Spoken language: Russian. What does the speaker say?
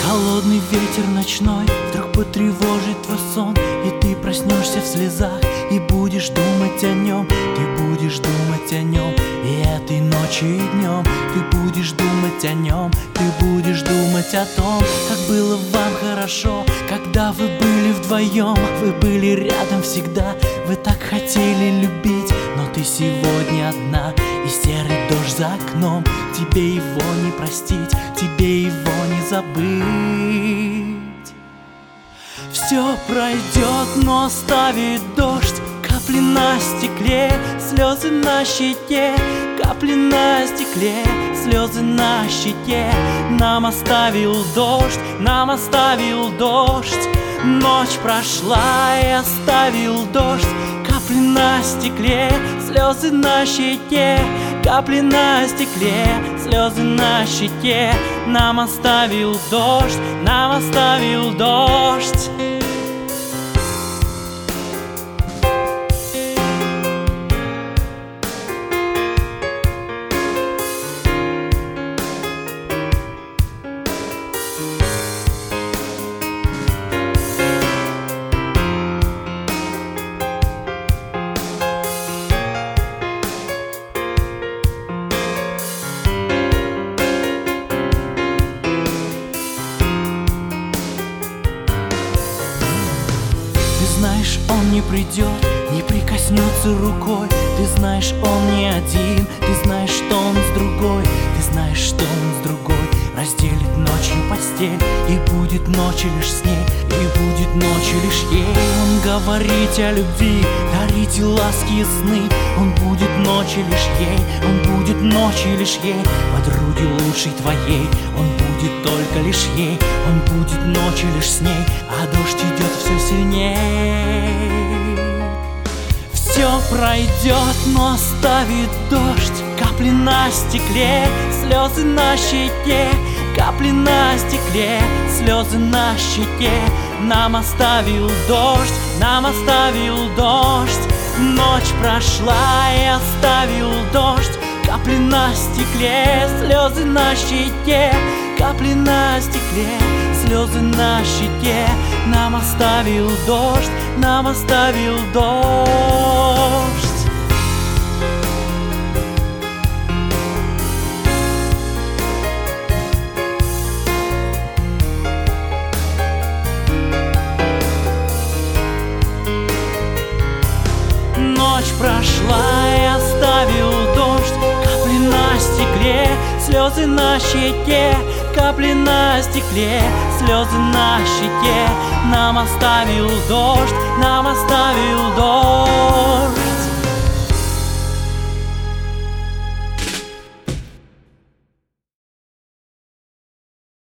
Холодный ветер ночной вдруг потревожит твой сон, и ты проснешься в слезах и будешь думать о нем. Ты будешь думать о нем и этой ночью и днем. Ты будешь думать о нем, ты будешь думать о том, как было вам хорошо, когда вы были вдвоем. Вы были рядом всегда, вы так хотели любить, но ты сегодня одна, и серый дождь за окном. Тебе его не простить, тебе его не забыть. Все пройдет, но оставит дождь, капли на стекле, слезы на щеке, капли на стекле, слезы на щеке. Нам оставил дождь, нам оставил дождь. Ночь прошла и оставил дождь, капли на стекле, слезы на щеке, капли на стекле, слезы на щеке. Нам оставил дождь, нам оставил дождь. Знаешь, он не придет, не прикоснется рукой. Ты знаешь, он не один, ты знаешь, что он с другой. Ты знаешь, что он с другой разделит ночью постель, и будет ночью лишь с ней, и будет ночью лишь ей. Он говорит о любви, дарите ласки и сны. Он будет ночью лишь ей, он будет ночью лишь ей. Подруги лучшей твоей, он будет только лишь ей. Он будет ночью лишь с ней, а дождь идет все сильней. Все пройдет, но оставит дождь, капли на стекле, слезы на щеке, капли на стекле, слезы на щеке. Нам оставил дождь, нам оставил дождь. Ночь прошла и оставил дождь, капли на стекле, слезы на щеке, капли на стекле, слезы на щеке. Нам оставил дождь, нам оставил дождь. Ночь прошла и оставил дождь, капли на стекле, слезы на щеке, капли на стекле, слезы на щеке. Нам оставил дождь, нам оставил дождь.